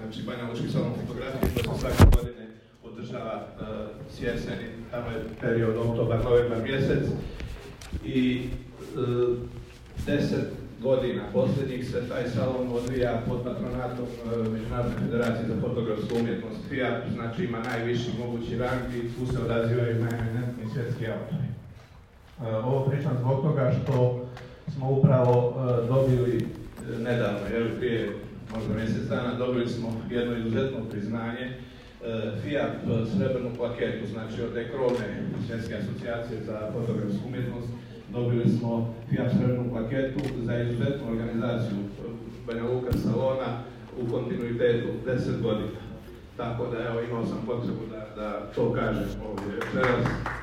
znači Banja Lučki salon fotografije koji se svake godine održava s jeseni, tamo je period oktobar, novembar mjesec i 10 godina posljednjih se taj salon odvija pod patronatom Međunarodne federacije za fotografsku umjetnost FIAP, znači ima najviši mogući rang i tu se odazivaju najeminentni svjetski autori. Ovo pričam zbog toga što smo upravo dobili nedavno, prije možda mjesec dana, dobili smo jedno izuzetno priznanje, FIAP srebrnu plaketu, znači od krovne svjetske asocijacije za fotografsku umjetnost, dobili smo FIAP srebrnu plaketu za izuzetnu organizaciju Banja Luka salona u kontinuitetu 10 godina. Tako da evo, imao sam potrebu da to kažem ovdje večeras.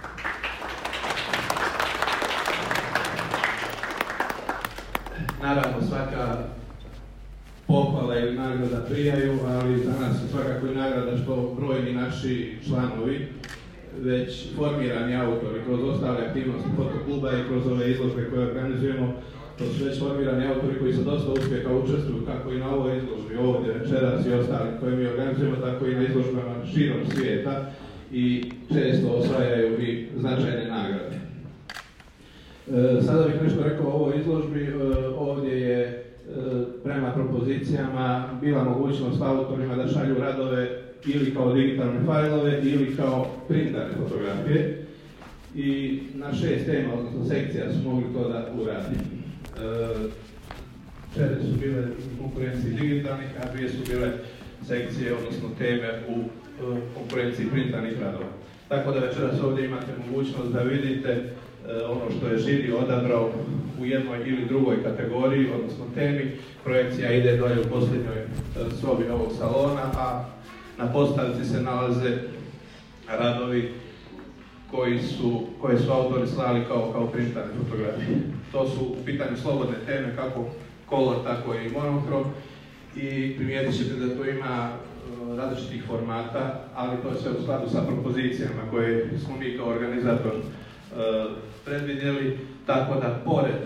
Naravno, svaka pohvala ili nagrada prijaju, ali za nas je svakako i nagrada što brojni naši članovi, već formirani autori kroz ostale aktivnosti fotokluba i kroz ove izložbe koje organizujemo, to su već formirani autori koji su dosta uspjeha učestvuju kako i na ovoj izložbi ovdje večeras i ostali koje mi organizujemo, tako i na izložbama širom svijeta i često osvajaju i značajne nagrade. Sada bih nešto rekao o ovoj izložbi. Ovdje je prema propozicijama bila mogućnost autorima da šalju radove ili kao digitalne fajlove ili kao printane fotografije i na 6 tema, odnosno sekcija su mogli to da uradi. 4 su bile u konkurenciji digitalnih, a 2 su bile sekcije, odnosno teme u konkurenciji printanih radova. Tako da večeras ovdje imate mogućnost da vidite ono što je žiri odabrao u jednoj ili drugoj kategoriji, odnosno temi. Projekcija ide dolje u posljednjoj sobi ovog salona, a na postavci se nalaze radovi koje su autori slali kao printane fotografije. To su u pitanju slobodne teme, kako color, tako i monokrom, i primijetit ćete da to ima različitih formata, ali to je sve u skladu sa propozicijama koje smo mi kao organizator predvidjeli, tako da pored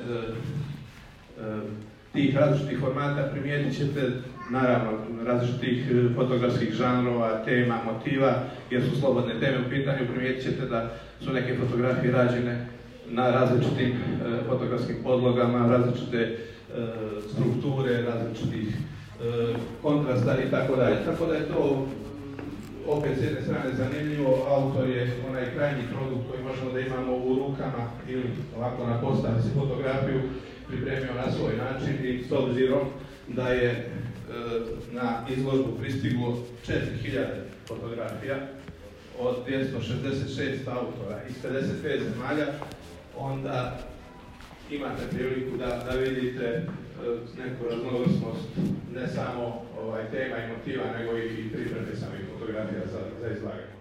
tih različitih formata primijetit ćete naravno različitih fotografskih žanrova, tema, motiva, jer su slobodne teme u pitanju, primijetit ćete da su neke fotografije rađene na različitim fotografskim podlogama, različite strukture, različitih kontrasta i tako dalje. Tako da je to opet s jedne strane zanimljivo, autor je onaj krajnji produkt koji možemo da imamo u rukama ili ovako na postavci fotografiju pripremio na svoj način i s obzirom da je na izložbu pristiglo 4000 fotografija od 266 autora iz 55 zemalja, onda imate priliku da vidite neku raznovrsnost ne samo tema i motiva, nego i pripreme samih fotografija za izlaganje.